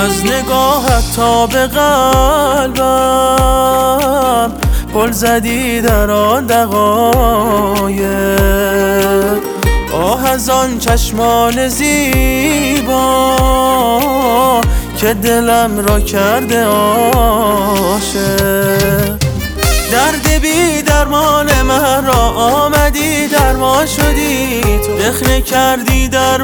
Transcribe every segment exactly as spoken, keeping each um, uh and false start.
از نگاهت تا به قلبم پل زدی در آن دقایق. آه از آن چشمان زیبا که دلم را کرده عاشق. درد بی درمان من را آمدی درمان شدی تو، دخنه کردی در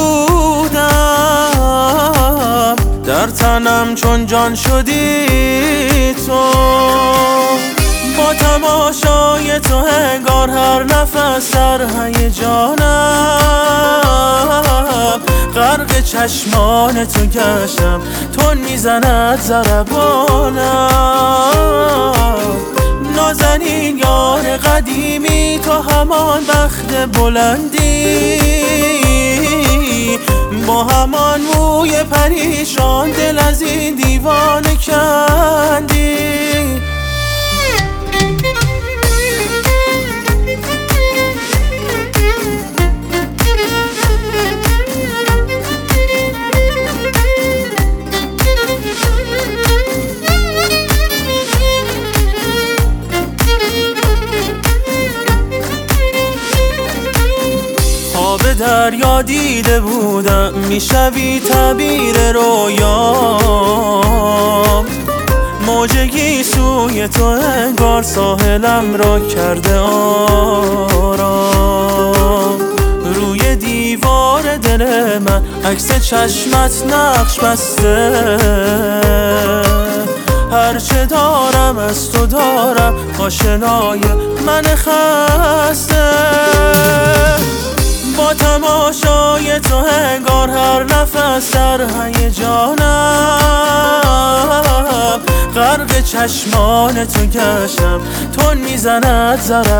وجودم، در تنم چون جان شدی تو. با تماشای تو انگار هر نفس در هیجانم، غرق چشمان تو گشتم تون میزند ضربانم. نازنین یار قدیمی تو همان بخت بلندی، با همان موی پریشان دل از این دیوانه کندی. به دریا دیده بودم میشوی تعبیر رویام، موجگی سوی تو انگار ساحلم را کرده آرام. روی دیوار دل من عکس چشمت نقش بسته، هرچه دارم از تو دارم آشنای من خسته. با تماشای تو انگار هر نفس در هیجانم، غرق چشمان تو گشتم تون میزند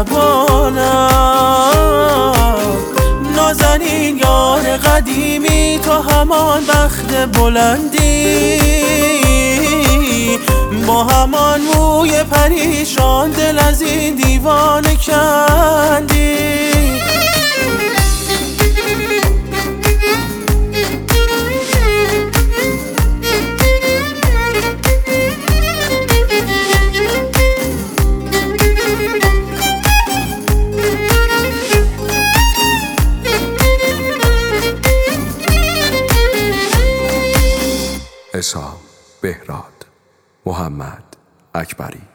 ضربانم. نازنین یار قدیمی تو همان بخت بلندی، با همان موی پریشان دل از این دیوانه کندی. حسام بهراد، محمد اکبری.